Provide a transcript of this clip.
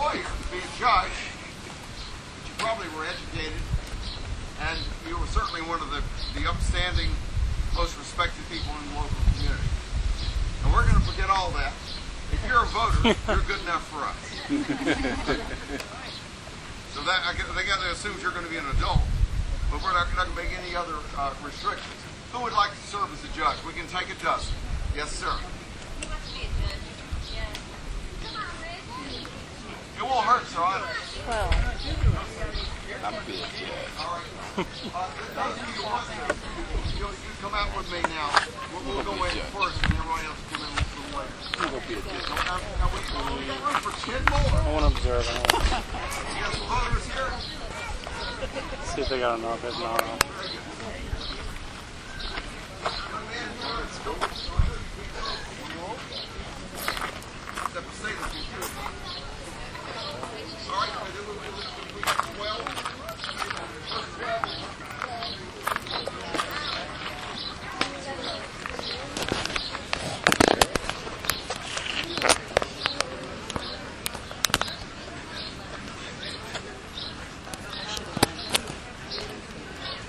lawyer to be a judge, but you probably were educated, and you were certainly one of the upstanding, most respected people in the local community. And we're going to forget all that. If you're a voter, you're good enough for us. So that they got to assume you're going to be an adult, but we're not going to make any other restrictions. Who would like to serve as a judge? We can take a dozen. Yes, sir. You want to be a judge? Yeah. Come on, Rick. It won't hurt, so I... Well, I'm a big judge. All right. Those of you who want to, you come out with me now. We'll go in first, and everybody else will come in a little later. I'm going to be a judge. Now we got room for 10 more. I want to observe. You got some voters here? See if they got enough. If not,